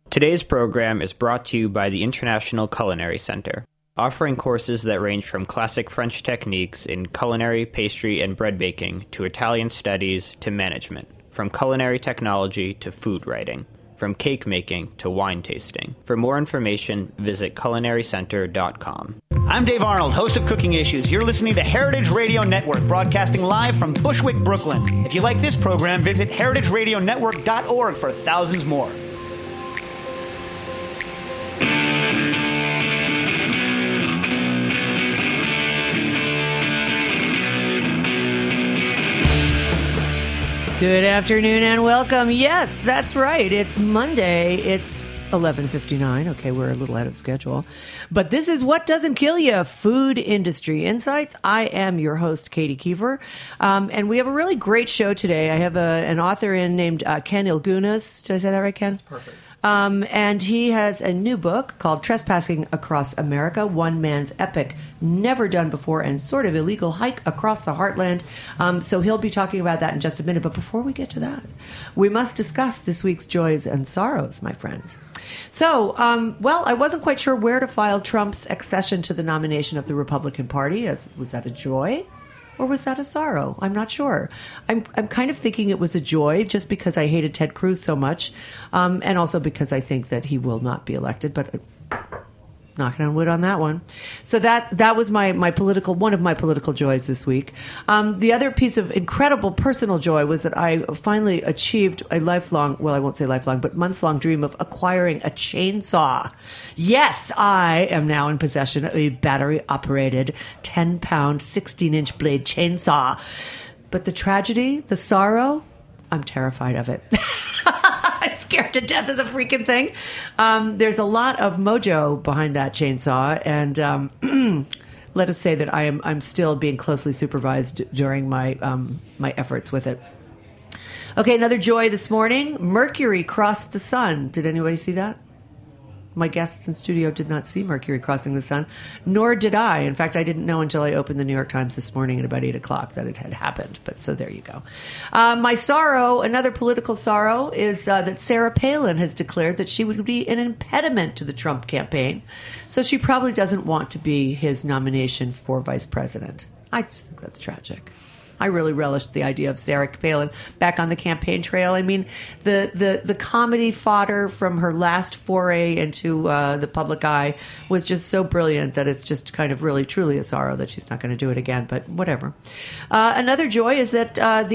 Today's program is brought to you by the International Culinary Center, offering courses that range from classic French techniques in culinary, pastry, and bread baking to Italian studies to management, from culinary technology to food writing, from cake making to wine tasting. For more information, visit culinarycenter.com. I'm Dave Arnold, host of Cooking Issues. You're listening to Heritage Radio Network, broadcasting live from Bushwick, Brooklyn. If you like this program, visit heritageradionetwork.org for thousands more. Good afternoon and welcome. Yes, that's right. It's Monday. It's 11:59. Okay, we're a little out of schedule. But this is What Doesn't Kill You, Food Industry Insights. I am your host, Katie Kiefer. And we have a really great show today. I have an author in named Ken Ilgunas. Did I say that right, Ken? That's perfect. And he has a new book called Trespassing Across America, One Man's Epic, Never Done Before, and Sort of Illegal Hike Across the Heartland. So he'll be talking about that in just a minute. But before we get to that, we must discuss this week's joys and sorrows, my friends. So, well, I wasn't quite sure where to file Trump's accession to the nomination of the Republican Party. Was that a joy? Or was that a sorrow? I'm not sure. I'm kind of thinking it was a joy just because I hated Ted Cruz so much, and also because I think that he will not be elected. But knocking on wood on that one. So that was one of my political joys this week. The other piece of incredible personal joy was that I finally achieved a lifelong, well, I won't say lifelong, but months-long dream of acquiring a chainsaw. Yes, I am now in possession of a battery-operated 10-pound, 16-inch blade chainsaw. But the tragedy, the sorrow, I'm terrified of it. I'm scared to death of the freaking thing. There's a lot of mojo behind that chainsaw, and let us say that I'm still being closely supervised during my my efforts with it. Okay, another joy this morning. Mercury crossed the sun. Did anybody see that? My guests in studio did not see Mercury crossing the sun, nor did I. In fact, I didn't know until I opened the New York Times this morning at about 8 o'clock that it had happened. But so there you go. My sorrow, another political sorrow, is that Sarah Palin has declared that she would be an impediment to the Trump campaign. So she probably doesn't want to be his nomination for vice president. I just think that's tragic. I really relished the idea of Sarah Palin back on the campaign trail. I mean, the comedy fodder from her last foray into the public eye was just so brilliant that it's just kind of really, truly a sorrow that she's not going to do it again. But whatever. Another joy is that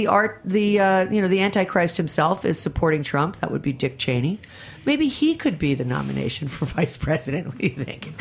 the Antichrist himself is supporting Trump. That would be Dick Cheney. Maybe he could be the nomination for vice president. What do you think?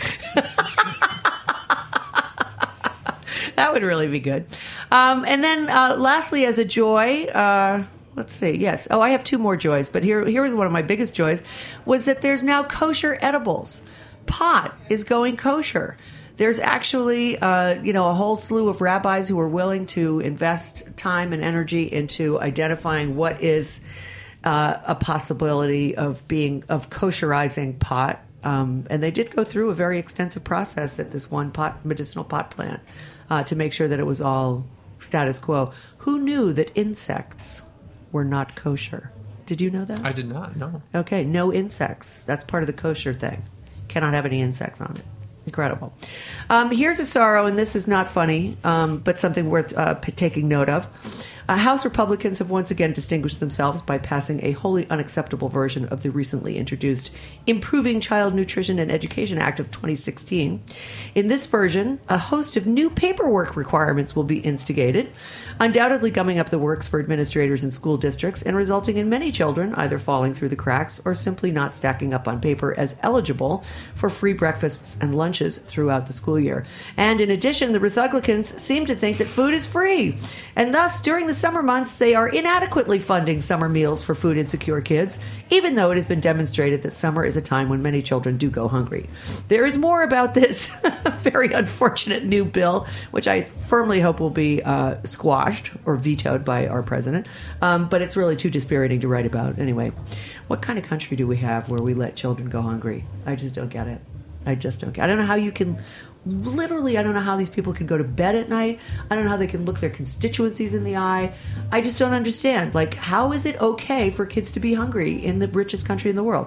That would really be good. And then lastly, as a joy, let's see. Yes. Oh, I have two more joys. But here is one of my biggest joys, was that there's now kosher edibles. Pot is going kosher. There's actually, a whole slew of rabbis who are willing to invest time and energy into identifying what is a possibility of kosherizing pot. And they did go through a very extensive process at this one medicinal pot plant to make sure that it was all status quo. Who knew that insects were not kosher? Did you know that? I did not, no. Okay, no insects. That's part of the kosher thing. Cannot have any insects on it. Incredible. Here's a sorrow, and this is not funny, but something worth taking note of. House Republicans have once again distinguished themselves by passing a wholly unacceptable version of the recently introduced Improving Child Nutrition and Education Act of 2016. In this version, a host of new paperwork requirements will be instigated, undoubtedly gumming up the works for administrators and school districts and resulting in many children either falling through the cracks or simply not stacking up on paper as eligible for free breakfasts and lunches throughout the school year. And in addition, the Republicans seem to think that food is free, and thus, during the summer months, they are inadequately funding summer meals for food insecure kids, even though it has been demonstrated that summer is a time when many children do go hungry. There is more about this very unfortunate new bill, which I firmly hope will be squashed or vetoed by our president, but it's really too dispiriting to write about. Anyway, what kind of country do we have where we let children go hungry? I just don't get it. I don't know how you can... Literally, I don't know how these people can go to bed at night. I don't know how they can look their constituencies in the eye. I just don't understand. Like, how is it okay for kids to be hungry in the richest country in the world?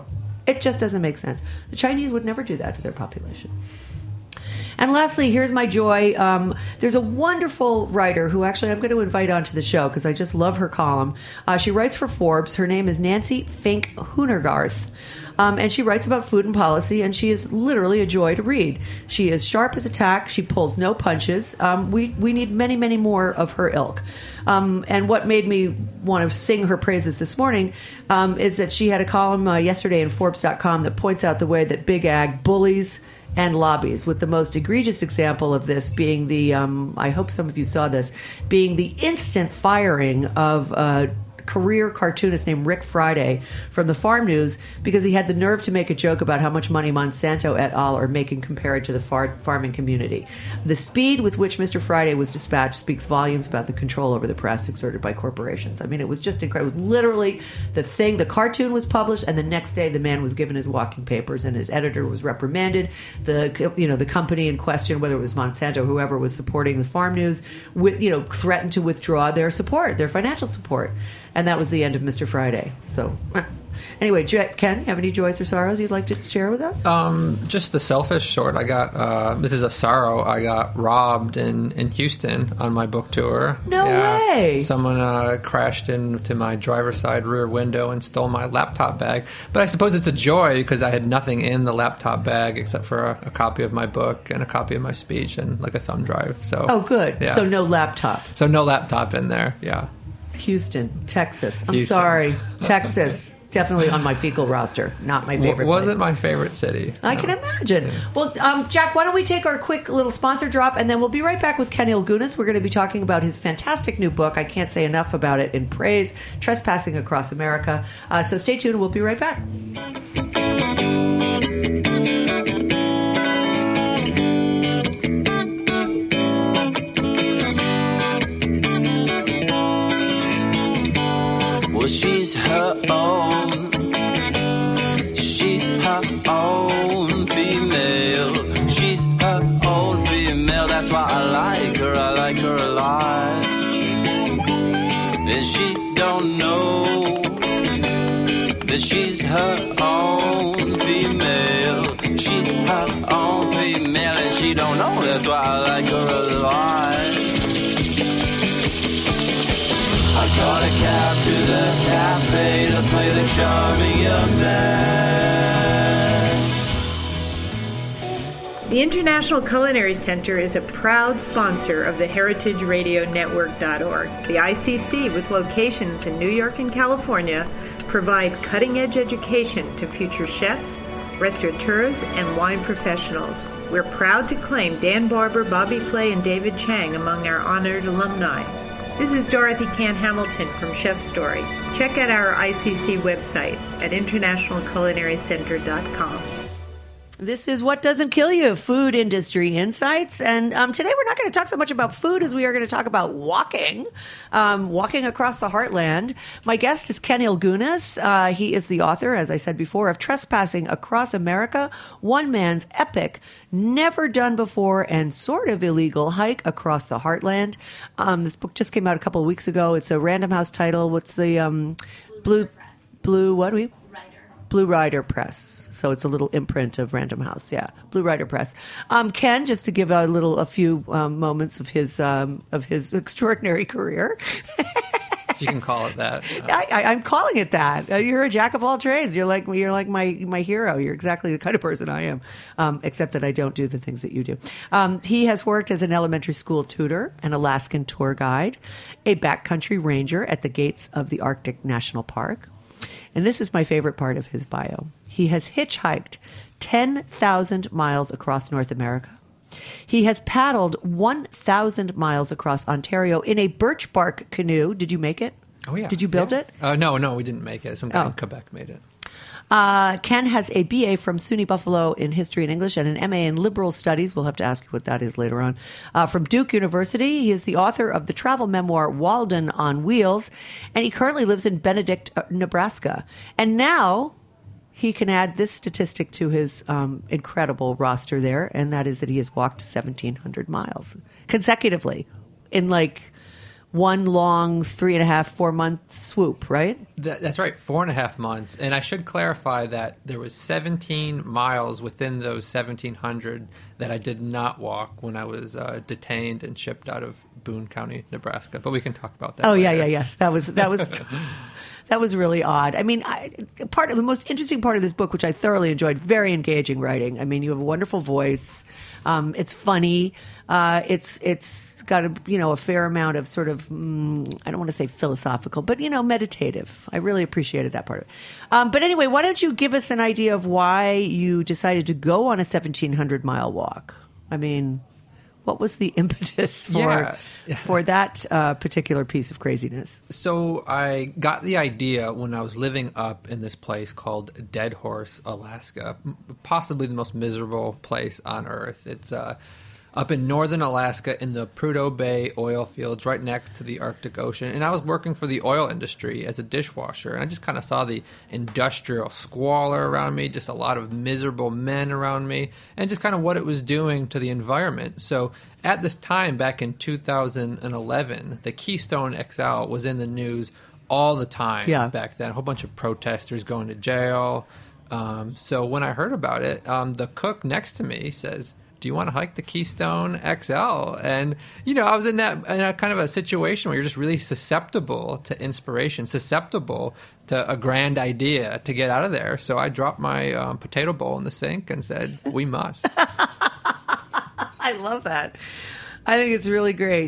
It just doesn't make sense. The Chinese would never do that to their population. And lastly, here's my joy. There's a wonderful writer who actually I'm going to invite onto the show because I just love her column. She writes for Forbes. Her name is Nancy Fink Hoonergarth. And she writes about food and policy, and she is literally a joy to read. She is sharp as a tack. She pulls no punches. We need many, many more of her ilk. And what made me want to sing her praises this morning is that she had a column yesterday in Forbes.com that points out the way that Big Ag bullies and lobbies, with the most egregious example of this being the, I hope some of you saw this, being the instant firing of career cartoonist named Rick Friday from the Farm News because he had the nerve to make a joke about how much money Monsanto et al. Are making compared to the farming community. The speed with which Mr. Friday was dispatched speaks volumes about the control over the press exerted by corporations. I mean, it was just incredible. It was literally the thing. The cartoon was published, and the next day the man was given his walking papers, and his editor was reprimanded. The company in question, whether it was Monsanto, whoever was supporting the Farm News, threatened to withdraw their support, their financial support. And that was the end of Mr. Friday. So, anyway, Ken, you have any joys or sorrows you'd like to share with us? Just the selfish sort. I got, this is a sorrow, I got robbed in Houston on my book tour. No way! Someone crashed into my driver's side rear window and stole my laptop bag. But I suppose it's a joy because I had nothing in the laptop bag except for a copy of my book and a copy of my speech and like a thumb drive. So. Oh, good. Yeah. So no laptop. So no laptop in there, yeah. Houston, Texas. I'm sorry. Texas. Definitely on my fecal roster. Not my favorite Wasn't place. my favorite city. I can imagine. Well, Jack, why don't we take our quick little sponsor drop, and then we'll be right back with Ken Ilgunas. We're going to be talking about his fantastic new book. I can't say enough about it in praise, Trespassing Across America. So stay tuned. We'll be right back. Well, she's her own female. She's her own female. That's why I like her a lot. And she don't know that she's her own female. She's her own female, and she don't know. That's why I like her a lot. I caught a cab to the cafe to play the charming young man. The International Culinary Center is a proud sponsor of the HeritageRadioNetwork.org. The ICC, with locations in New York and California, provide cutting-edge education to future chefs, restaurateurs, and wine professionals. We're proud to claim Dan Barber, Bobby Flay, and David Chang among our honored alumni. This is Dorothy Cann Hamilton from Chef Story. Check out our ICC website at internationalculinarycenter.com. This is What Doesn't Kill You, Food Industry Insights. And today we're not going to talk so much about food as we are going to talk about walking across the heartland. My guest is Ken Ilgunas. He is the author, as I said before, of Trespassing Across America, one man's epic, never done before and sort of illegal hike across the heartland. This book just came out a couple of weeks ago. It's a Random House title. What's the Blue Rider Press. So it's a little imprint of Random House. Yeah, Blue Rider Press. Ken, just to give a few moments of his extraordinary career. If you can call it that. I'm calling it that. You're a jack of all trades. You're like my hero. You're exactly the kind of person I am, except that I don't do the things that you do. He has worked as an elementary school tutor, an Alaskan tour guide, a backcountry ranger at the gates of the Arctic National Park. And this is my favorite part of his bio. He has hitchhiked 10,000 miles across North America. He has paddled 1,000 miles across Ontario in a birch bark canoe. Did you make it? Oh, yeah. Did you build it? No, we didn't make it. Some guy in Quebec made it. Ken has a BA from SUNY Buffalo in History and English and an MA in Liberal Studies. We'll have to ask you what that is later on. From Duke University, he is the author of the travel memoir Walden on Wheels, and he currently lives in Benedict, Nebraska. And now he can add this statistic to his incredible roster there, and that is that he has walked 1,700 miles consecutively in like one long 3.5-4 month swoop, right? That's right, 4.5 months. And I should clarify that there was 17 miles within those 1,700 that I did not walk when I was detained and shipped out of Boone County, Nebraska. But we can talk about that. Oh, later. yeah. That was that was really odd. I mean, part of the most interesting part of this book, which I thoroughly enjoyed, very engaging writing. I mean, you have a wonderful voice. It's funny. It's got a fair amount of sort of I don't want to say philosophical, but meditative. I really appreciated that part of it. But anyway, why don't you give us an idea of why you decided to go on a 1,700-mile walk? I mean, what was the impetus for that particular piece of craziness? So I got the idea when I was living up in this place called Dead Horse, Alaska, possibly the most miserable place on Earth. It's up in northern Alaska in the Prudhoe Bay oil fields right next to the Arctic Ocean. And I was working for the oil industry as a dishwasher. And I just kind of saw the industrial squalor around me, just a lot of miserable men around me, and just kind of what it was doing to the environment. So at this time, back in 2011, the Keystone XL was in the news all the time back then. A whole bunch of protesters going to jail. So when I heard about it, the cook next to me says, do you want to hike the Keystone XL? And, I was in a kind of a situation where you're just really susceptible to inspiration, susceptible to a grand idea to get out of there. So I dropped my potato bowl in the sink and said, we must. I love that. I think it's really great.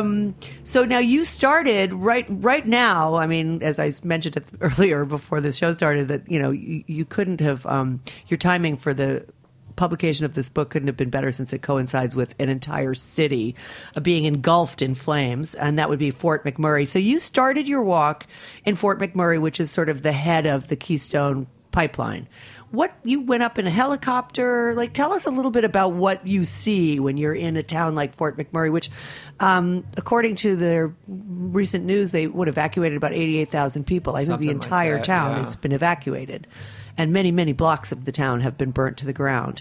So now you started right now. I mean, as I mentioned earlier before the show started, that, you couldn't have, your timing for the publication of this book couldn't have been better since it coincides with an entire city being engulfed in flames, and that would be Fort McMurray. So you started your walk in Fort McMurray, which is sort of the head of the Keystone Pipeline. You went up in a helicopter? Tell us a little bit about what you see when you're in a town like Fort McMurray, which, according to the recent news, they would evacuated about 88,000 people. I think the entire town has been evacuated. And many, many blocks of the town have been burnt to the ground.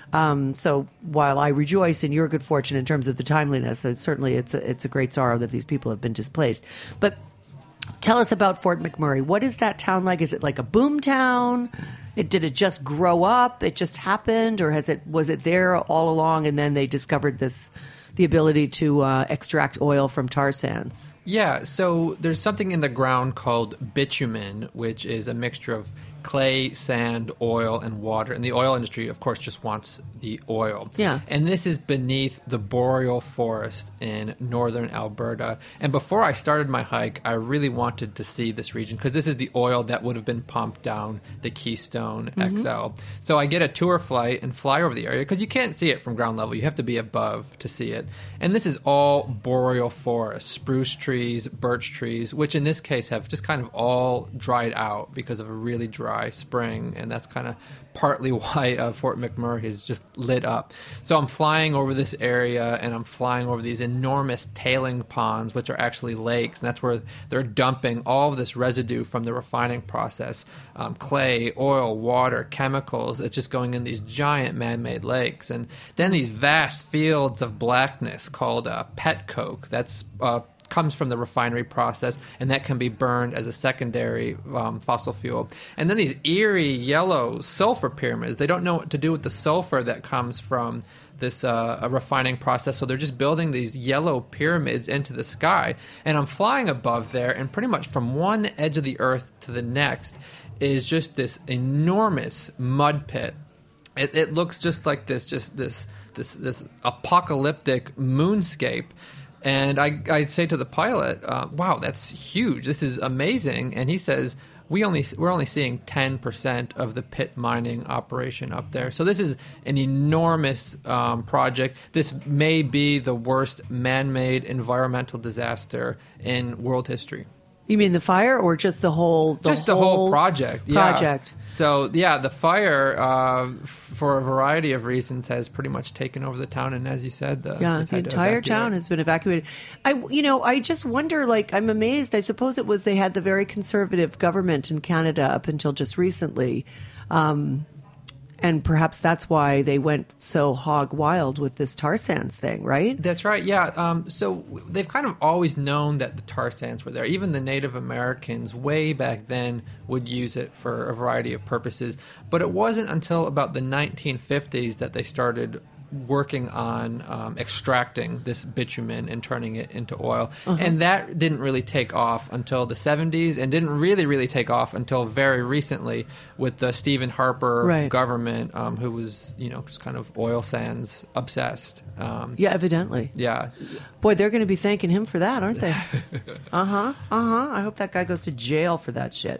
So while I rejoice in your good fortune in terms of the timeliness, certainly it's a great sorrow that these people have been displaced. But tell us about Fort McMurray. What is that town like? Is it like a boom town? Did it just grow up? It just happened? Or was it there all along and then they discovered the ability to extract oil from tar sands? Yeah, so there's something in the ground called bitumen, which is a mixture of clay, sand, oil, and water. And the oil industry, of course, just wants the oil. Yeah. And this is beneath the boreal forest in northern Alberta. And before I started my hike, I really wanted to see this region because this is the oil that would have been pumped down the Keystone XL. So I get a tour flight and fly over the area because you can't see it from ground level. You have to be above to see it. And this is all boreal forest, spruce trees, birch trees, which in this case have just kind of all dried out because of a really dry spring, and that's kind of partly why Fort McMurray is just lit up. So I'm flying over this area, and I'm flying over these enormous tailing ponds, which are actually lakes, and that's where they're dumping all of this residue from the refining process, clay, oil, water, chemicals. It's just going in these giant man-made lakes, and then these vast fields of blackness called pet coke. That's comes from the refinery process, and that can be burned as a secondary fossil fuel. And then these eerie yellow sulfur pyramids, they don't know what to do with the sulfur that comes from this refining process, so they're just building these yellow pyramids into the sky. And I'm flying above there, and pretty much from one edge of the earth to the next is just this enormous mud pit. It looks just like this apocalyptic moonscape. And I say to the pilot, wow, that's huge. This is amazing. And he says, we're only seeing 10% of the pit mining operation up there. So this is an enormous project. This may be the worst man-made environmental disaster in world history. You mean the fire, or just the whole? The whole project. Project. Yeah. So yeah, the fire, for a variety of reasons, has pretty much taken over the town. And as you said, the entire town has been evacuated. I just wonder. I'm amazed. I suppose it was they had the very conservative government in Canada up until just recently. And perhaps that's why they went so hog wild with this tar sands thing, right? That's right, yeah. So they've kind of always known that the tar sands were there. Even the Native Americans way back then would use it for a variety of purposes. But it wasn't until about the 1950s that they started working on extracting this bitumen and turning it into oil. And that didn't really take off until the 70s, and didn't really take off until very recently with the Stephen Harper government, who was, just kind of oil sands obsessed. Yeah, evidently. Yeah. Boy, they're going to be thanking him for that, aren't they? I hope that guy goes to jail for that shit.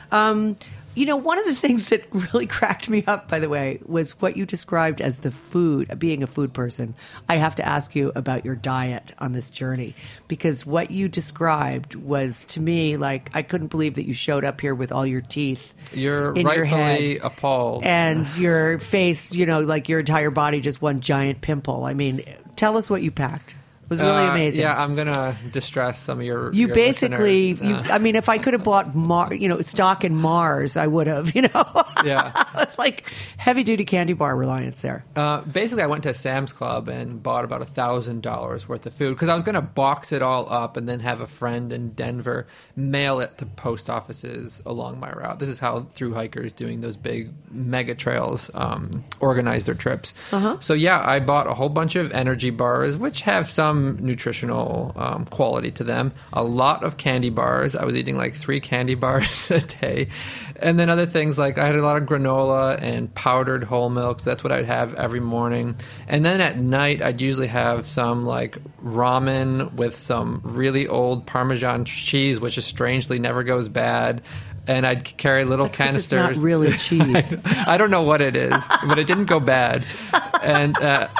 One of the things that really cracked me up, by the way, was what you described as the food, being a food person. I have to ask you about your diet on this journey, because what you described was, to me, like, I couldn't believe that you showed up here with all your teeth You're in your head. rightfully appalled. And your face, like your entire body just one giant pimple. I mean, tell us what you packed. It was really amazing. Yeah, I'm gonna distress some of your. You your basically, listeners. I mean, if I could have bought stock in Mars, I would have. Yeah, It's like heavy duty candy bar reliance there. Basically, I went to Sam's Club and bought about $1,000 worth of food because I was gonna box it all up and then have a friend in Denver mail it to post offices along my route. This is how thru hikers doing those big mega trails organize their trips. So yeah, I bought a whole bunch of energy bars, which have some nutritional quality to them. A lot of candy bars. I was eating like 3 candy bars a day. And then other things like I had a lot of granola and powdered whole milk. So that's what I'd have every morning. And then at night, I'd usually have some like ramen with some really old Parmesan cheese, which is strangely never goes bad. And I'd carry little That's 'cause canisters. It's not really cheese. I don't know what it is, but it didn't go bad. And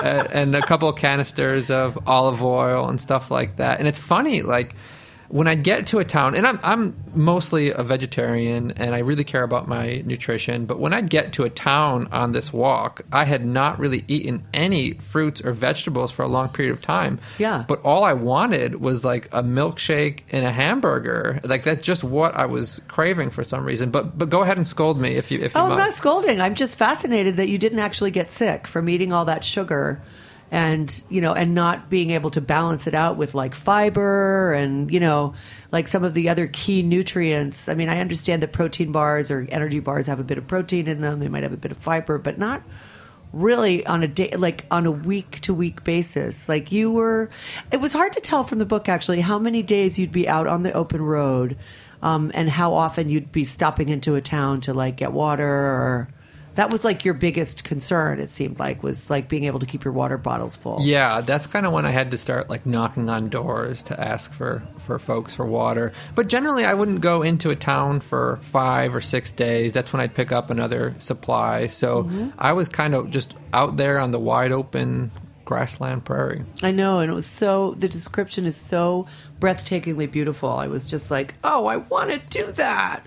a couple of canisters of olive oil and stuff like that. And it's funny, like when I'd get to a town, and I'm mostly a vegetarian and I really care about my nutrition, but when I'd get to a town on this walk, I had not really eaten any fruits or vegetables for a long period of time. Yeah. But all I wanted was like a milkshake and a hamburger. Like that's just what I was craving for some reason. But go ahead and scold me if you I'm must. not scolding. I'm just fascinated that you didn't actually get sick from eating all that sugar. And, and not being able to balance it out with like fiber and, like some of the other key nutrients. I mean, I understand that protein bars or energy bars have a bit of protein in them. They might have a bit of fiber, but not really on a day, like on a week to week basis. Like it was hard to tell from the book actually how many days you'd be out on the open road, and how often you'd be stopping into a town to like get water or... That was like your biggest concern, it seemed like, was like being able to keep your water bottles full. Yeah, that's kind of when I had to start like knocking on doors to ask for folks for water. But generally, I wouldn't go into a town for 5 or 6 days. That's when I'd pick up another supply. So I was kind of just out there on the wide open grassland prairie. I know, and the description is so breathtakingly beautiful. I was just like, oh, I want to do that.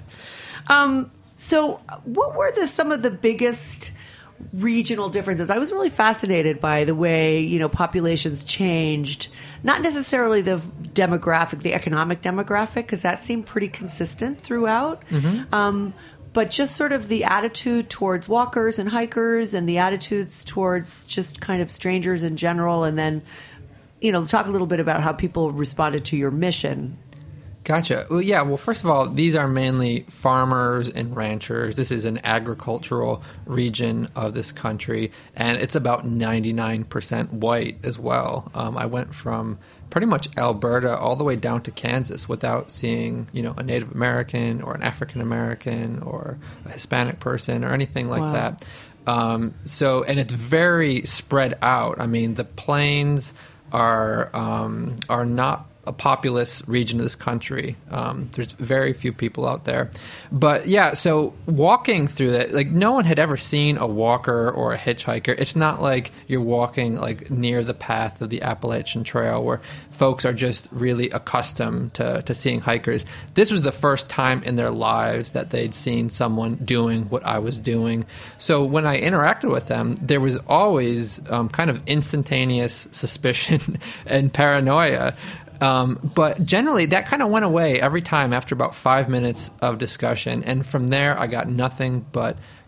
So what were some of the biggest regional differences? I was really fascinated by the way, populations changed, not necessarily the demographic, the economic demographic, because that seemed pretty consistent throughout. But just sort of the attitude towards walkers and hikers and the attitudes towards just kind of strangers in general. And then, talk a little bit about how people responded to your mission. Gotcha. Well, yeah. Well, first of all, these are mainly farmers and ranchers. This is an agricultural region of this country, and it's about 99% white as well. I went from pretty much Alberta all the way down to Kansas without seeing, a Native American or an African American or a Hispanic person or anything like that. And it's very spread out. I mean, the plains are not a populous region of this country. There's very few people out there. But yeah, so walking through that, like no one had ever seen a walker or a hitchhiker. It's not like you're walking like near the path of the Appalachian Trail where folks are just really accustomed to seeing hikers. This was the first time in their lives that they'd seen someone doing what I was doing. So when I interacted with them, there was always kind of instantaneous suspicion and paranoia. But generally, that kind of went away every time after about 5 minutes of discussion. And from there, I got nothing but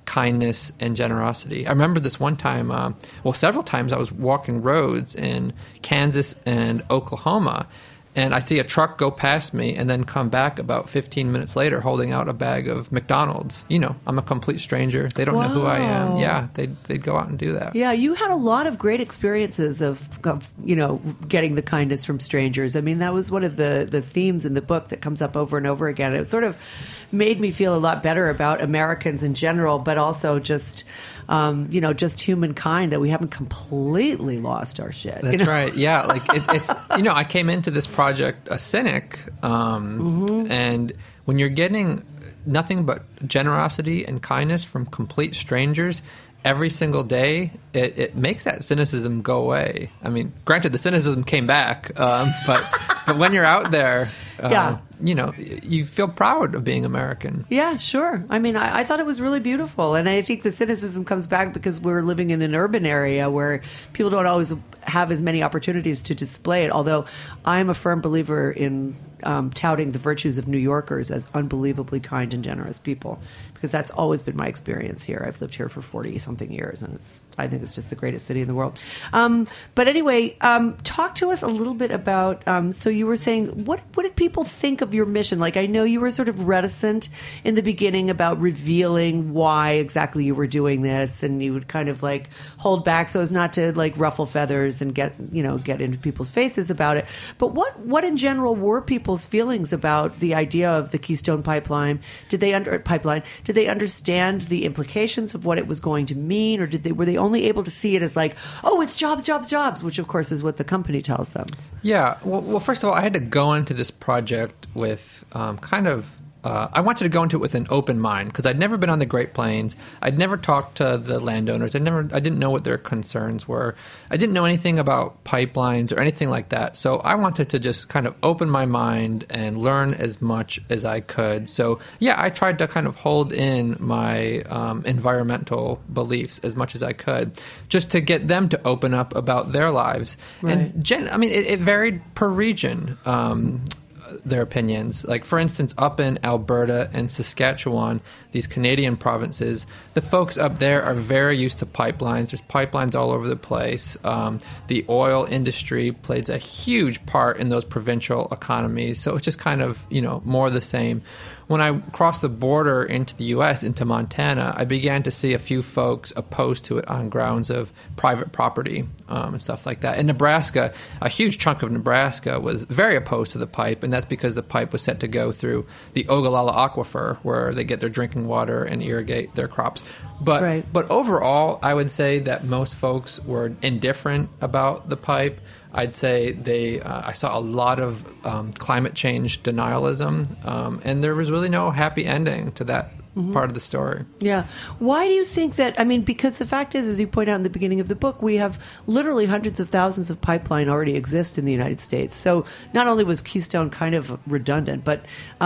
kindness and generosity. I remember this one time, several times I was walking roads in Kansas and Oklahoma, and I see a truck go past me and then come back about 15 minutes later holding out a bag of McDonald's. You know, I'm a complete stranger. They don't know who I am. Yeah, they'd go out and do that. Yeah, you had a lot of great experiences of getting the kindness from strangers. I mean, that was one of the themes in the book that comes up over and over again. It sort of made me feel a lot better about Americans in general, but also just humankind, that we haven't completely lost our shit. That's right. Yeah. Like it's, I came into this project a cynic. And when you're getting nothing but generosity and kindness from complete strangers every single day, it makes that cynicism go away. I mean, granted, the cynicism came back, but when you're out there, you feel proud of being American. Yeah, sure. I mean, I thought it was really beautiful. And I think the cynicism comes back because we're living in an urban area where people don't always have as many opportunities to display it. Although I'm a firm believer in touting the virtues of New Yorkers as unbelievably kind and generous people, because that's always been my experience here. I've lived here for 40-something years, and I think it's just the greatest city in the world. But anyway, talk to us a little bit about, so you were saying, what did people think of your mission? Like, I know you were sort of reticent in the beginning about revealing why exactly you were doing this, and you would kind of like hold back so as not to like ruffle feathers and get into people's faces about it. But what in general were people's feelings about the idea of the Keystone Pipeline? Did they understand the implications of what it was going to mean, or were they only able to see it as like, oh, it's jobs, jobs, jobs, which of course is what the company tells them? Yeah. Well, first of all, I had to go into this project with I wanted to go into it with an open mind, because I'd never been on the Great Plains. I'd never talked to the landowners. I didn't know what their concerns were. I didn't know anything about pipelines or anything like that. So I wanted to just kind of open my mind and learn as much as I could. So yeah, I tried to kind of hold in my environmental beliefs as much as I could, just to get them to open up about their lives. Right. And it varied per region. Their opinions. Like, for instance, up in Alberta and Saskatchewan, these Canadian provinces, the folks up there are very used to pipelines. There's pipelines all over the place. The oil industry plays a huge part in those provincial economies. So it's just kind of, more of the same. When I crossed the border into the U.S., into Montana, I began to see a few folks opposed to it on grounds of private property and stuff like that. In Nebraska, a huge chunk of Nebraska was very opposed to the pipe, and that's because the pipe was set to go through the Ogallala Aquifer, where they get their drinking water and irrigate their crops. But overall, I would say that most folks were indifferent about the pipe. I'd say I saw a lot of climate change denialism, and there was really no happy ending to that part of the story. Yeah. Why do you think that? I mean, because the fact is, as you point out in the beginning of the book, we have literally hundreds of thousands of pipeline already exist in the United States. So not only was Keystone kind of redundant, but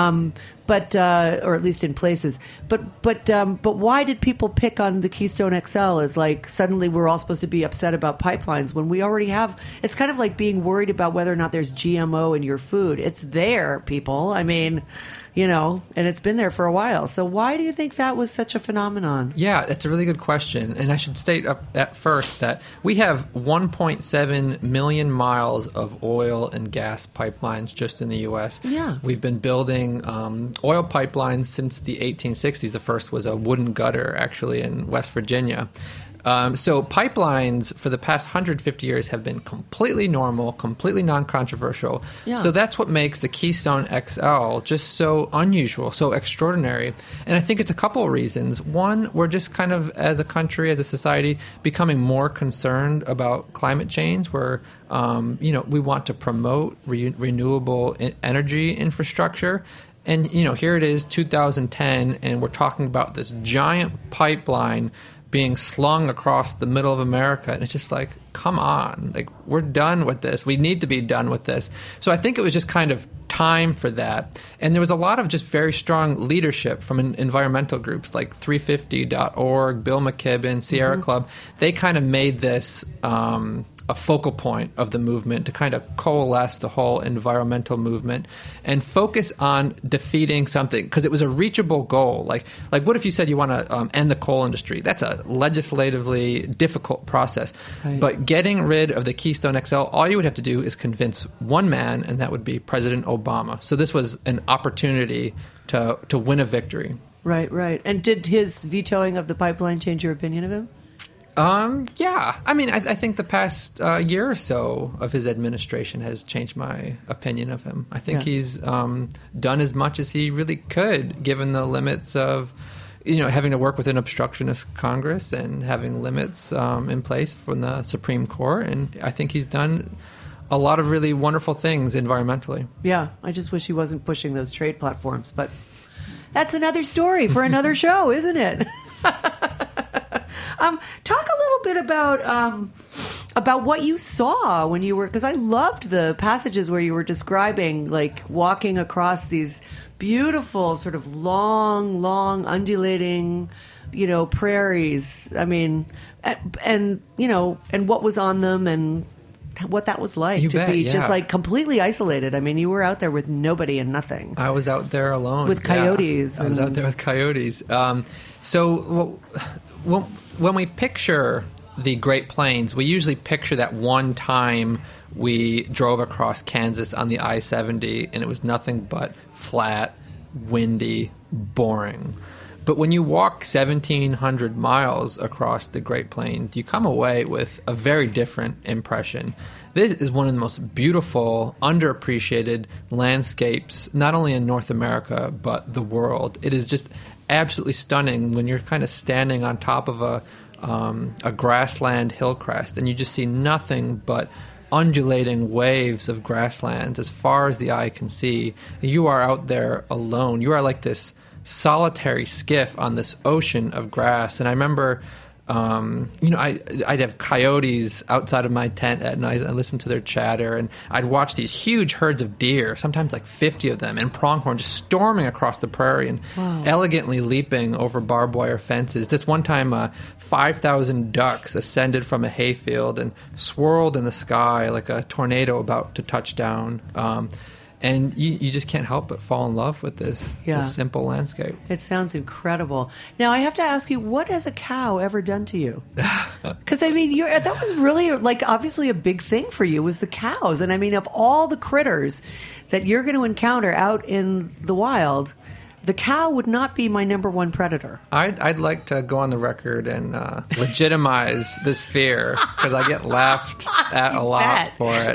or at least in places. But why did people pick on the Keystone XL as like suddenly we're all supposed to be upset about pipelines when we already have? It's kind of like being worried about whether or not there's GMO in your food. It's there, people. I mean, and it's been there for a while. So why do you think that was such a phenomenon? Yeah, that's a really good question. And I should state up at first that we have 1.7 million miles of oil and gas pipelines just in the U.S. Yeah. We've been building oil pipelines since the 1860s. The first was a wooden gutter, actually, in West Virginia. So pipelines for the past 150 years have been completely normal, completely non-controversial. Yeah. So that's what makes the Keystone XL just so unusual, so extraordinary. And I think it's a couple of reasons. One, we're just kind of, as a country, as a society, becoming more concerned about climate change, where we want to promote renewable energy infrastructure. And, here it is, 2010, and we're talking about this giant pipeline being slung across the middle of America. And it's just like, come on, like, we're done with this. We need to be done with this. So I think it was just kind of time for that. And there was a lot of just very strong leadership from environmental groups like 350.org, Bill McKibben, Sierra Club. They kind of made this a focal point of the movement to kind of coalesce the whole environmental movement and focus on defeating something, because it was a reachable goal. Like what if you said you want to end the coal industry? That's a legislatively difficult process. Right. But getting rid of the Keystone XL, all you would have to do is convince one man, and that would be President Obama. So this was an opportunity to win a victory. Right. And did his vetoing of the pipeline change your opinion of him? Yeah. I mean, I think the past year or so of his administration has changed my opinion of him. I think he's done as much as he really could, given the limits of, having to work with an obstructionist Congress and having limits in place from the Supreme Court. And I think he's done a lot of really wonderful things environmentally. Yeah. I just wish he wasn't pushing those trade platforms, but that's another story for another show, isn't it? Talk a little bit about what you saw when you were, because I loved the passages where you were describing like walking across these beautiful sort of long undulating, prairies. I mean, and what was on them and what that was like just like completely isolated. I mean, you were out there with nobody and nothing. I was out there alone with coyotes. I was out there with coyotes. When we picture the Great Plains, we usually picture that one time we drove across Kansas on the I-70 and it was nothing but flat, windy, boring. But when you walk 1,700 miles across the Great Plains, you come away with a very different impression. This is one of the most beautiful, underappreciated landscapes, not only in North America, but the world. It is just absolutely stunning when you're kind of standing on top of a grassland hill crest, and you just see nothing but undulating waves of grasslands as far as the eye can see. You are out there alone. You are like this solitary skiff on this ocean of grass. And I remember, I'd have coyotes outside of my tent at night. I listened to their chatter, and I'd watch these huge herds of deer, sometimes like 50 of them, and pronghorn just storming across the prairie and elegantly leaping over barbed wire fences. This one time, 5,000 ducks ascended from a hayfield and swirled in the sky like a tornado about to touch down. And you just can't help but fall in love with this simple landscape. It sounds incredible. Now, I have to ask you, what has a cow ever done to you? Because, I mean, that was really, like, obviously a big thing for you was the cows. And, I mean, of all the critters that you're going to encounter out in the wild, the cow would not be my number one predator. I'd like to go on the record and legitimize this fear, because I get laughed at a lot for it.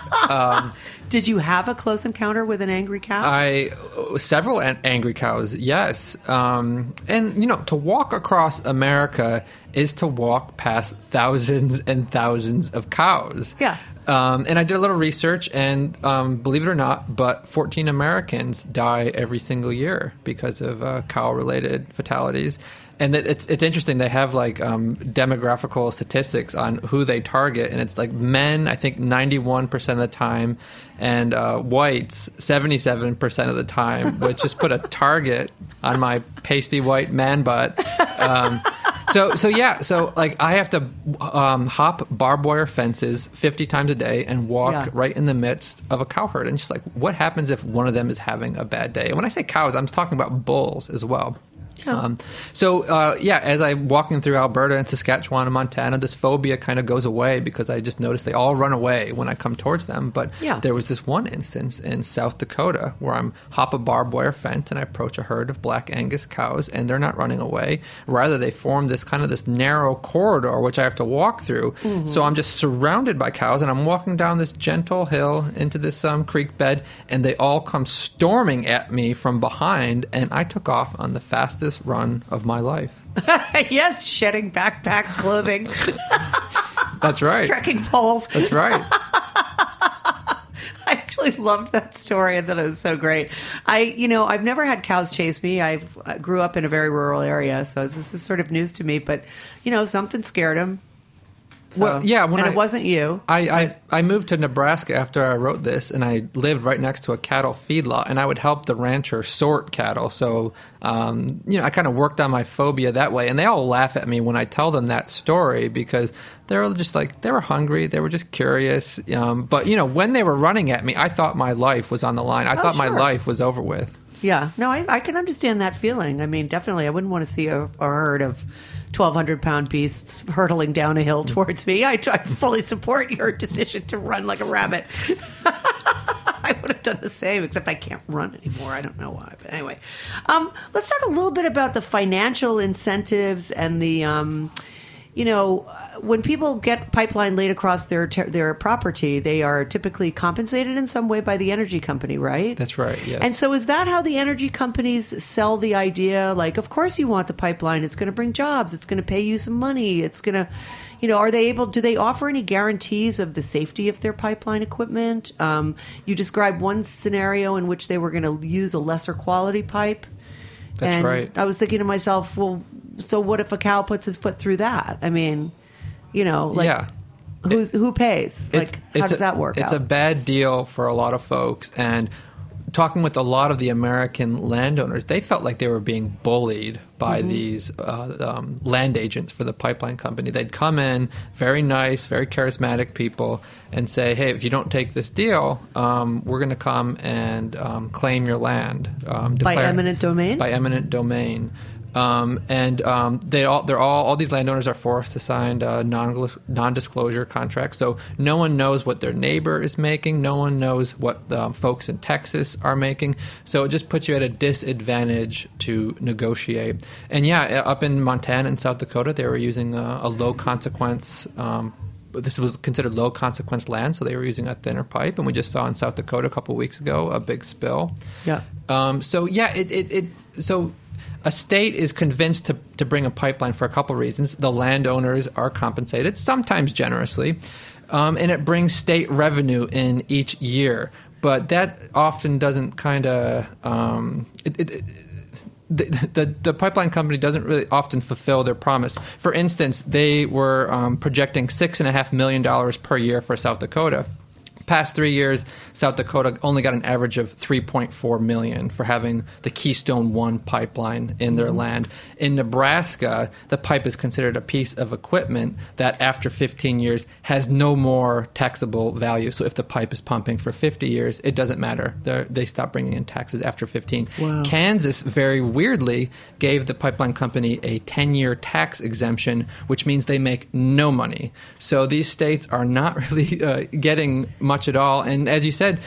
Did you have a close encounter with an angry cow? Several angry cows, yes. And, to walk across America is to walk past thousands and thousands of cows. Yeah. And I did a little research, and believe it or not, but 14 Americans die every single year because of cow-related fatalities. And it's interesting. They have like demographical statistics on who they target, and it's like men, I think 91% of the time, and whites 77% of the time, which just put a target on my pasty white man butt. So like I have to hop barbed wire fences 50 times a day and walk right in the midst of a cow herd. And just like, what happens if one of them is having a bad day? And when I say cows, I'm talking about bulls as well. As I'm walking through Alberta and Saskatchewan and Montana, this phobia kind of goes away because I just notice they all run away when I come towards them. But there was this one instance in South Dakota where I'm hop a barbed wire fence and I approach a herd of black Angus cows, and they're not running away. Rather, they form this narrow corridor which I have to walk through. Mm-hmm. So I'm just surrounded by cows, and I'm walking down this gentle hill into this creek bed, and they all come storming at me from behind, and I took off on the fastest run of my life. Yes, shedding backpack clothing. That's right. Trekking poles. That's right. I actually loved that story. I thought it was so great. I've never had cows chase me. I grew up in a very rural area, so this is sort of news to me. But, something scared them. So, Well, yeah, and it wasn't you. I moved to Nebraska after I wrote this, and I lived right next to a cattle feedlot, and I would help the rancher sort cattle. So, I kind of worked on my phobia that way. And they all laugh at me when I tell them that story because they were just like, they were hungry. They were just curious. But, when they were running at me, I thought my life was on the line. I thought my life was over with. Yeah. No, I can understand that feeling. I mean, definitely, I wouldn't want to see a herd of 1,200-pound beasts hurtling down a hill towards me. I fully support your decision to run like a rabbit. I would have done the same, except I can't run anymore. I don't know why. But anyway, let's talk a little bit about the financial incentives and the, when people get pipeline laid across their property, they are typically compensated in some way by the energy company, right? That's right, yes. And so is that how the energy companies sell the idea? Like, of course you want the pipeline. It's going to bring jobs. It's going to pay you some money. It's going to, do they offer any guarantees of the safety of their pipeline equipment? You described one scenario in which they were going to use a lesser quality pipe. That's right. I was thinking to myself, well, so what if a cow puts his foot through that? I mean, who pays? How does that work out? It's a bad deal for a lot of folks. And talking with a lot of the American landowners, they felt like they were being bullied by these land agents for the pipeline company. They'd come in, very nice, very charismatic people, and say, hey, if you don't take this deal, we're going to come and claim your land. By eminent domain? By eminent domain. All these landowners are forced to sign non-disclosure contracts. So no one knows what their neighbor is making. No one knows what folks in Texas are making. So it just puts you at a disadvantage to negotiate. And up in Montana and South Dakota, they were using a low consequence. This was considered low consequence land, so they were using a thinner pipe. And we just saw in South Dakota a couple of weeks ago a big spill. Yeah. So a state is convinced to bring a pipeline for a couple of reasons. The landowners are compensated, sometimes generously, and it brings state revenue in each year. But that often doesn't kind of the pipeline company doesn't really often fulfill their promise. For instance, they were projecting $6.5 million per year for South Dakota. Past 3 years, South Dakota only got an average of $3.4 million for having the Keystone 1 pipeline in their land. In Nebraska, the pipe is considered a piece of equipment that after 15 years has no more taxable value. So if the pipe is pumping for 50 years, it doesn't matter. They stop bringing in taxes after 15. Wow. Kansas, very weirdly, gave the pipeline company a 10-year tax exemption, which means they make no money. So these states are not really getting much at all. And as you said,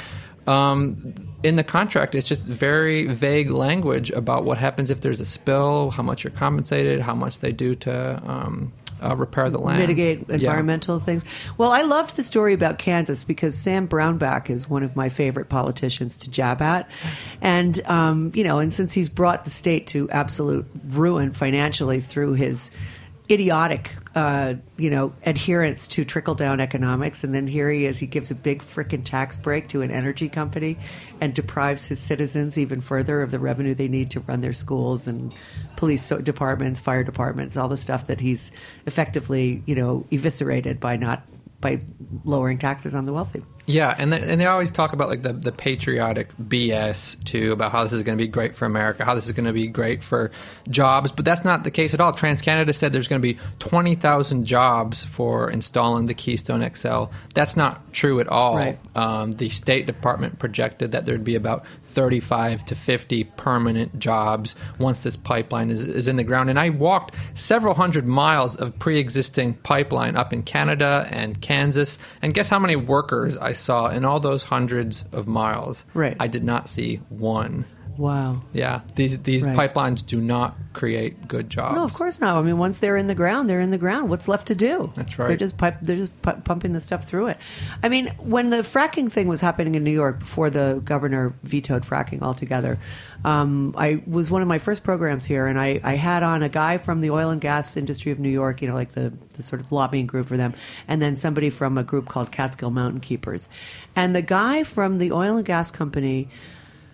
in the contract, it's just very vague language about what happens if there's a spill, how much you're compensated, how much they do to repair the land. Mitigate environmental things. Well, I loved the story about Kansas because Sam Brownback is one of my favorite politicians to jab at. And, and since he's brought the state to absolute ruin financially through his idiotic, adherence to trickle-down economics. And then here he is. He gives a big frickin' tax break to an energy company and deprives his citizens even further of the revenue they need to run their schools and police departments, fire departments, all the stuff that he's effectively, eviscerated by lowering taxes on the wealthy. Yeah, and they always talk about like the patriotic BS too, about how this is going to be great for America, how this is going to be great for jobs, but that's not the case at all. TransCanada said there's going to be 20,000 jobs for installing the Keystone XL. That's not true at all. Right. The State Department projected that there'd be about 35 to 50 permanent jobs once this pipeline is in the ground. And I walked several hundred miles of pre-existing pipeline up in Canada and Kansas, and guess how many workers I saw in all those hundreds of miles? Right. I did not see one. Wow. Yeah, these Right. pipelines do not create good jobs. No, of course not. I mean, once they're in the ground, they're in the ground. What's left to do? That's right. They're just pumping the stuff through it. I mean, when the fracking thing was happening in New York before the governor vetoed fracking altogether, I was one of my first programs here, and I had on a guy from the oil and gas industry of New York, like the sort of lobbying group for them, and then somebody from a group called Catskill Mountain Keepers. And the guy from the oil and gas company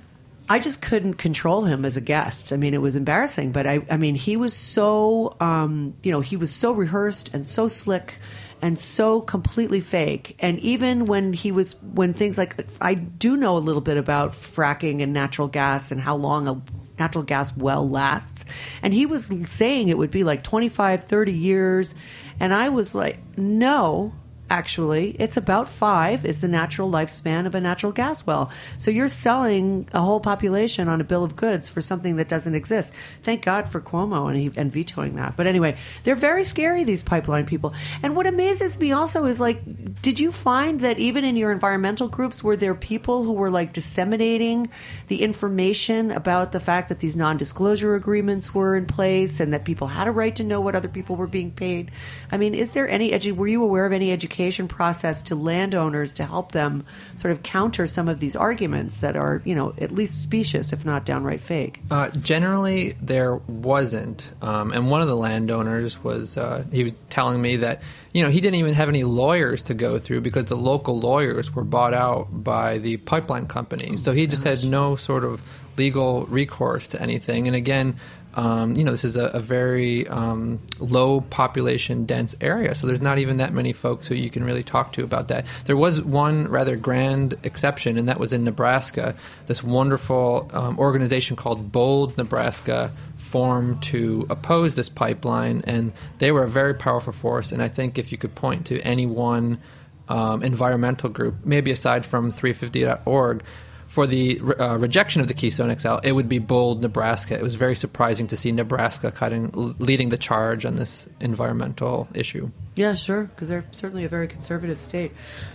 I just couldn't control him as a guest. I mean, it was embarrassing, but I mean, he was so, he was so rehearsed and so slick and so completely fake. And even when things like, I do know a little bit about fracking and natural gas and how long a natural gas well lasts. And he was saying it would be like 25, 30 years. And I was like, no. Actually, it's about 5 is the natural lifespan of a natural gas well. So you're selling a whole population on a bill of goods for something that doesn't exist. Thank God for Cuomo and vetoing that. But anyway, they're very scary, these pipeline people. And what amazes me also is, like, did you find that even in your environmental groups, were there people who were like disseminating the information about the fact that these non-disclosure agreements were in place and that people had a right to know what other people were being paid? I mean, is there any were you aware of any education process to landowners to help them sort of counter some of these arguments that are, at least specious, if not downright fake? Generally, there wasn't. And one of the landowners he was telling me that, he didn't even have any lawyers to go through because the local lawyers were bought out by the pipeline company. So he just had no sort of legal recourse to anything. And again, this is a very low population dense area, so there's not even that many folks who you can really talk to about that. There was one rather grand exception, and that was in Nebraska. This wonderful organization called Bold Nebraska formed to oppose this pipeline, and they were a very powerful force. And I think if you could point to any one environmental group, maybe aside from 350.org, for the rejection of the Keystone XL, it would be Bold Nebraska. It was very surprising to see Nebraska leading the charge on this environmental issue. Yeah, sure, because they're certainly a very conservative state.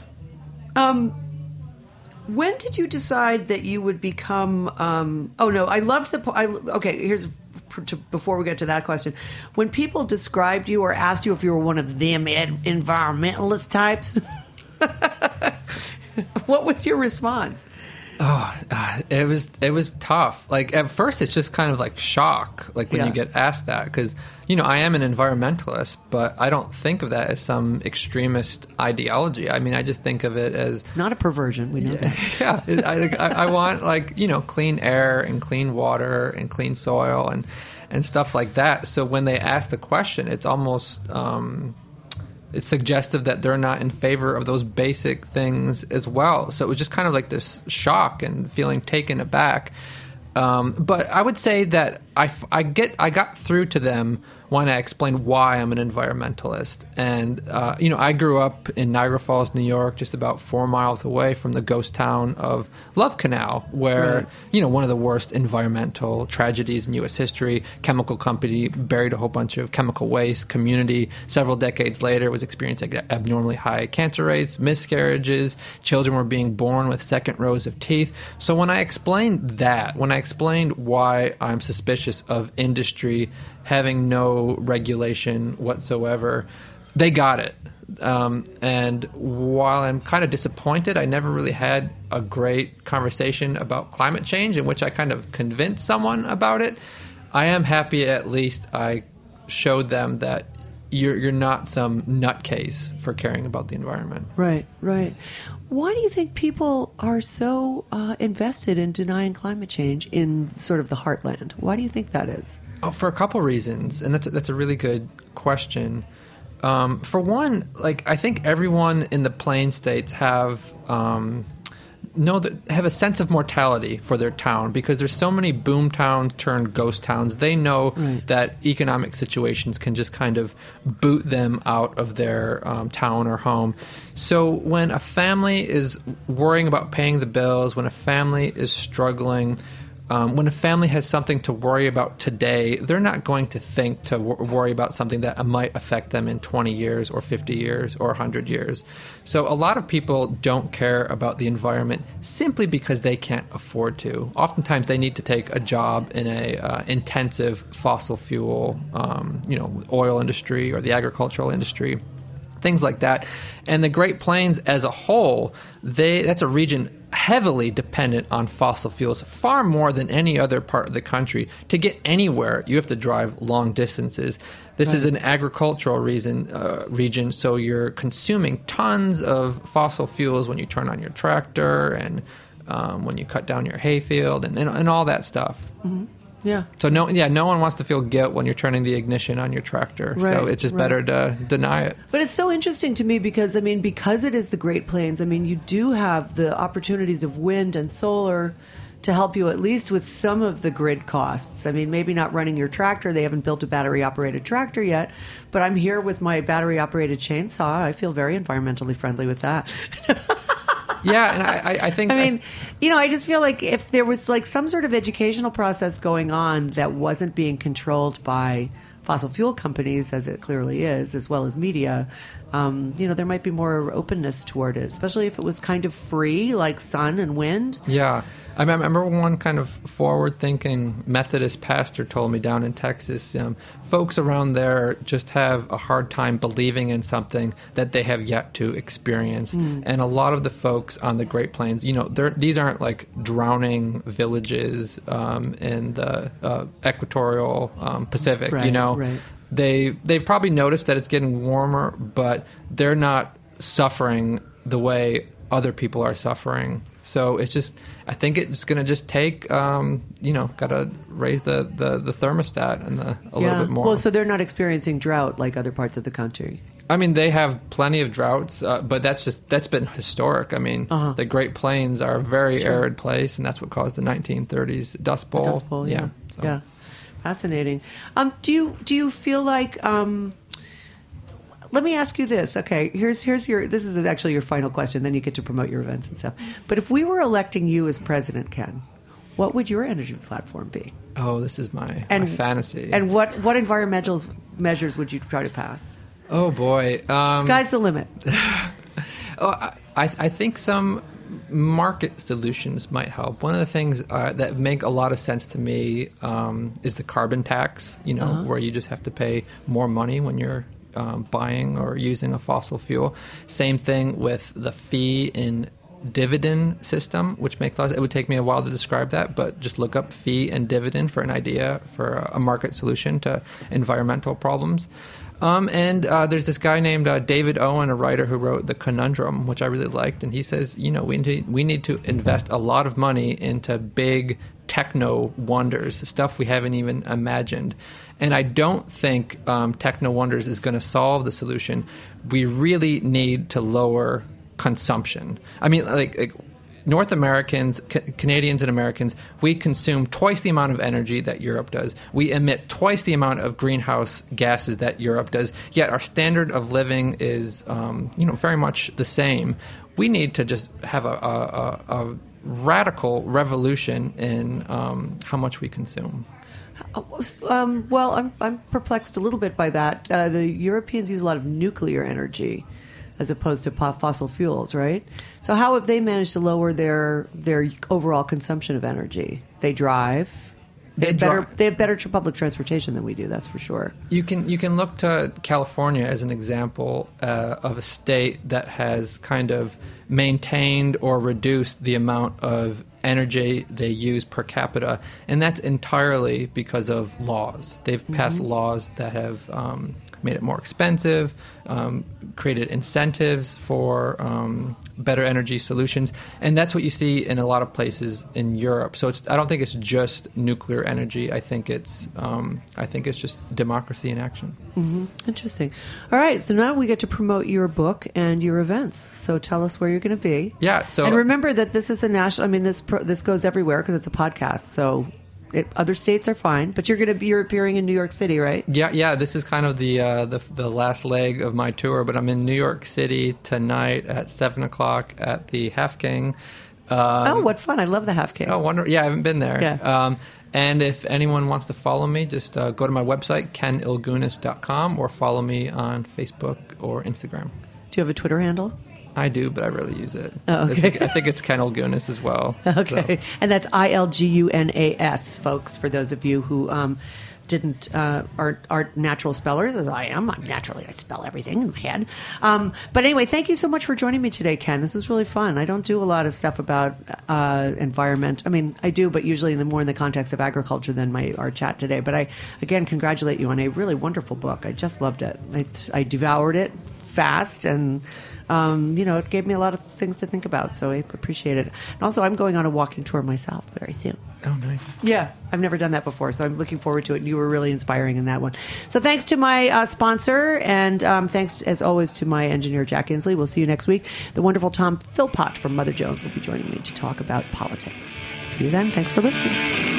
When did you decide that you would become? I loved here's before we get to that question. When people described you or asked you if you were one of them environmentalist types, what was your response? It was tough. Like, at first, it's just kind of like shock, like when you get asked that, because I am an environmentalist, but I don't think of that as some extremist ideology. I mean, I just think of it as it's not a perversion. We know that. Yeah, I want clean air and clean water and clean soil and stuff like that. So when they ask the question, it's almost it's suggestive that they're not in favor of those basic things as well. So it was just kind of like this shock and feeling taken aback. But I would say that I got through to them when I explained why I'm an environmentalist. And, I grew up in Niagara Falls, New York, just about 4 miles away from the ghost town of Love Canal, where, one of the worst environmental tragedies in U.S. history. Chemical company buried a whole bunch of chemical waste. Community, several decades later, was experiencing abnormally high cancer rates, miscarriages. Children were being born with second rows of teeth. So when I explained why I'm suspicious of industry having no regulation whatsoever, they got it. And while I'm kind of disappointed, I never really had a great conversation about climate change in which I kind of convinced someone about it. I am happy at least I showed them that you're not some nutcase for caring about the environment. Right. Why do you think people are so invested in denying climate change in sort of the heartland? Why do you think that is? Oh, for a couple reasons, and that's a really good question. For one, I think everyone in the Plain States have a sense of mortality for their town because there's so many boom towns turned ghost towns. They know that economic situations can just kind of boot them out of their town or home. So when a family is worrying about paying the bills, when a family is struggling, when a family has something to worry about today, they're not going to think to worry about something that might affect them in 20 years or 50 years or 100 years. So a lot of people don't care about the environment simply because they can't afford to. Oftentimes they need to take a job in a intensive fossil fuel, oil industry or the agricultural industry, things like that. And the Great Plains as a whole, that's a region heavily dependent on fossil fuels, far more than any other part of the country. To get anywhere, you have to drive long distances. This is an agricultural region, so you're consuming tons of fossil fuels when you turn on your tractor and when you cut down your hayfield, and all that stuff. Yeah. So no one wants to feel guilt when you're turning the ignition on your tractor. Right, So it's just better to deny it. But it's so interesting to me because it is the Great Plains. I mean, you do have the opportunities of wind and solar to help you at least with some of the grid costs. I mean, maybe not running your tractor. They haven't built a battery-operated tractor yet. But I'm here with my battery-operated chainsaw. I feel very environmentally friendly with that. Yeah, and I think... I mean, I just feel like if there was like some sort of educational process going on that wasn't being controlled by fossil fuel companies, as it clearly is, as well as media, there might be more openness toward it, especially if it was kind of free, like sun and wind. Yeah. I remember one kind of forward-thinking Methodist pastor told me down in Texas, folks around there just have a hard time believing in something that they have yet to experience. And a lot of the folks on the Great Plains, these aren't like drowning villages in the equatorial Pacific, Right, right. They've probably noticed that it's getting warmer, but they're not suffering the way other people are suffering. So I think it's going to just take, got to raise the thermostat and a little bit more. Well, so they're not experiencing drought like other parts of the country. I mean, they have plenty of droughts, but that's been historic. I mean, the Great Plains are a very arid place, and that's what caused the 1930s Dust Bowl. The Dust Bowl, yeah. So. Yeah. Fascinating. Do you feel like... let me ask you this. Okay, this is actually your final question, then you get to promote your events and stuff. But if we were electing you as president, Ken, what would your energy platform be? Oh, this is my fantasy. And what environmental measures would you try to pass? Oh, boy. Sky's the limit. I think some market solutions might help. One of the things that make a lot of sense to me is the carbon tax, where you just have to pay more money when you're buying or using a fossil fuel. Same thing with the fee and dividend system, which makes a lot of sense. It would take me a while to describe that, but just look up fee and dividend for an idea for a market solution to environmental problems. And there's this guy named David Owen, a writer who wrote The Conundrum, which I really liked, and he says, we need to invest a lot of money into big techno wonders, stuff we haven't even imagined. And I don't think techno wonders is going to solve the solution. We really need to lower consumption. I mean, like North Americans, Canadians and Americans, we consume twice the amount of energy that Europe does. We emit twice the amount of greenhouse gases that Europe does. Yet our standard of living is, very much the same. We need to just have a radical revolution in how much we consume. Well, I'm perplexed a little bit by that. The Europeans use a lot of nuclear energy as opposed to fossil fuels, right? So how have they managed to lower their overall consumption of energy? They drive. They have better public transportation than we do. That's for sure. You can look to California as an example of a state that has kind of maintained or reduced the amount of energy they use per capita, and that's entirely because of laws. They've passed laws that have made it more expensive, created incentives for better energy solutions, and that's what you see in a lot of places in Europe. So I don't think it's just nuclear energy. I think it's just democracy in action. Interesting. All right, so now we get to promote your book and your events. So tell us where you're going to be. Yeah. So and remember that this is a national. I mean, this goes everywhere because it's a podcast. So. Other states are fine, but you're appearing in New York City, right? Yeah. This is kind of the last leg of my tour, but I'm in New York City tonight at 7:00 at the Half King. Oh, what fun! I love the Half King. Oh, wonderful! Yeah, I haven't been there. Yeah. And if anyone wants to follow me, just go to my website kenilgunis.com or follow me on Facebook or Instagram. Do you have a Twitter handle? I do, but I rarely use it. Oh, okay. I think it's Ken Ilgunis as well. Okay. So. And that's ILGUNAS, folks, for those of you who aren't natural spellers, as I am. I spell everything in my head. But anyway, thank you so much for joining me today, Ken. This was really fun. I don't do a lot of stuff about environment. I mean, I do, but usually more in the context of agriculture than our chat today. But I, again, congratulate you on a really wonderful book. I just loved it. I devoured it. fast, and it gave me a lot of things to think about. So I appreciate it. And also, I'm going on a walking tour myself very soon. Oh, nice. Yeah, I've never done that before, so I'm looking forward to it. And you were really inspiring in that one. So thanks to my sponsor, and thanks, as always, to my engineer, Jack Inslee. We'll see you next week. The wonderful Tom Philpott from Mother Jones will be joining me to talk about politics. See you then. Thanks for listening.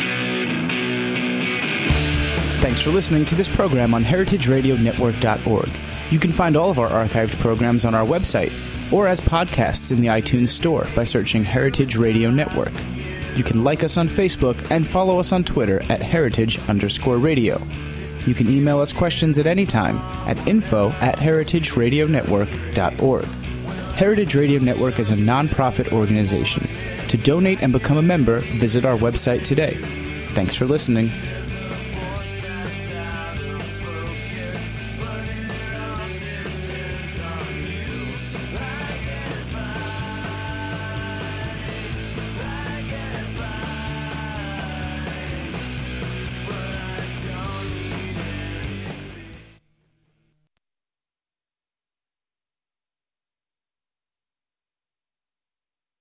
Thanks for listening to this program on heritageradionetwork.org. You can find all of our archived programs on our website or as podcasts in the iTunes Store by searching Heritage Radio Network. You can like us on Facebook and follow us on Twitter at @heritage_radio. You can email us questions at any time at info@heritageradionetwork.org. Heritage Radio Network is a non-profit organization. To donate and become a member, visit our website today. Thanks for listening.